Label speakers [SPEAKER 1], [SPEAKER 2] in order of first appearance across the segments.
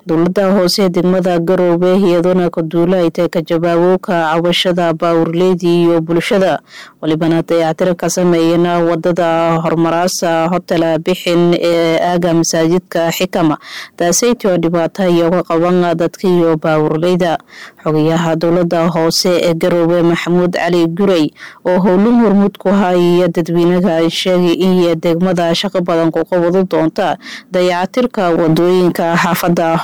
[SPEAKER 1] dowladda hoose degmada Garowe iyaduna ka duulaytay ka jawaabka cabashada baawurleedii iyo bulshada walibana dayactir ka sameeyna wadada hormaraasa hotel bixin ee aaga masaajidka Xikama taasaytoo dhibaato iyo qaban dadka iyo baawurleeda xogayaha dowladda hoose ee Garowe Maxamuud Cali Guray oo howlun hormud ku hayay dadweynaha sheegay in degmada shaqo badan ku qabado doonta dayactirka wadooyinka xaafada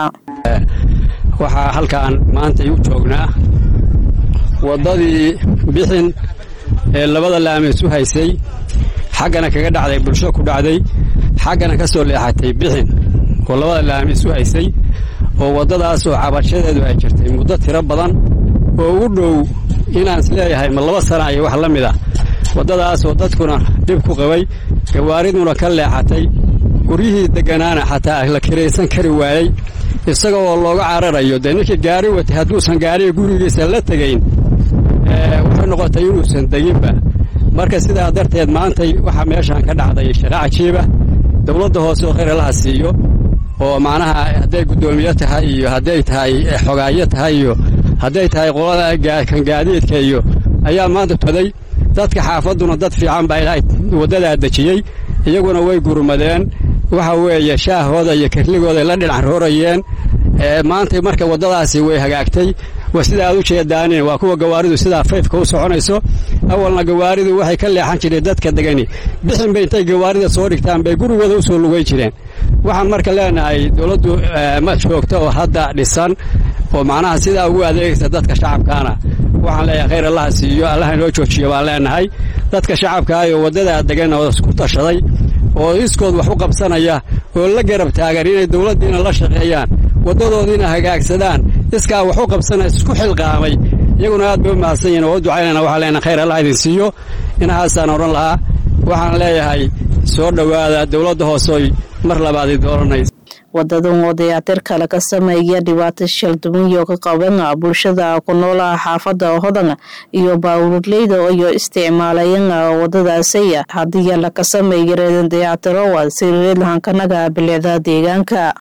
[SPEAKER 2] waxaa halkaan maanta u joognaa wadadii bixin ee labada laami isu haysay xaggana kaga dhacday bulsho ku dhacday xaggana ka soo leexatay bixin oo labada laami isu haysay oo wadadaas oo cabashadeedu ay jirtay muddo tiro badan oo u dhow inaan isleeyahay ma 2 sano ay wax la mid ah wadadaas oo dadkuna dib ku qabay gawaariduna ka leexatay guriyihii deganaana xataa la kireysan kari waayay isagoo looga cararayo dadkii gaari watay haduusan gaari gurigiisa la tagayn wuxuu noqotay inuusan deginba marka sidaa darteed maanta waxa meeshan ka dhacday shaqo cajiiba dawladda hoose oo khayr la siiyo oo macnaha haday gudoomiye tahay iyo haday tahay xogaaye tahay iyo haday tahay qolada kan gaadiidka iyo ayaa maanta taday dadka xaafaduna dad fiican baa ilaahay wadada dajiyay iyaguna way gurmadeen waxa weeye shaahooda iyo kirligooda la dhinac roorayeen maanta marka wadadaasi way hagaagtay sida aad u jeedaan waa kuwa gawaaridu sida 5 ka u soconayso awalna gawaaridu waxay ka leexan jireen dadka degani bixin bay intay gawaarida soo dhigtaan bay gurigooda u soo lugay jireen waxaan marka leenahay dawladdu ma joogto oo hadda dhisan oo macnaha sida ugu adeegaysa dadka shacabkaana waxaan leeyahay khayr Allah siiyo Allah inoo joojiyo baan leenahay dadka shacabka ay wadada degan oo isku tashaday oo iskood wax u qabsanaya oo la garab taagan inay dawladdiina la shaqeeyaan wadadoodina hagaagsadaan iska wax u qabsanay isku xilqaamay iyaguna aad bay mahadsan yihiin oo ducaynana waxa leena khayr Allah idin siiyo inaasaan oran lahaa waxaan leeyahay soo dhawaada dawladda hoose mar labaad dooranay
[SPEAKER 1] wadadan oo dayactirka laga sameeyay dhibaato shil duwan iyo ka qaban bulshada ku nool xaafada Hodan iyo baawurleyda oo isticmaalayeen wadadaas hadii la ka sameeyay dayactiro waa sirri lahankanaga bilicda deegaanka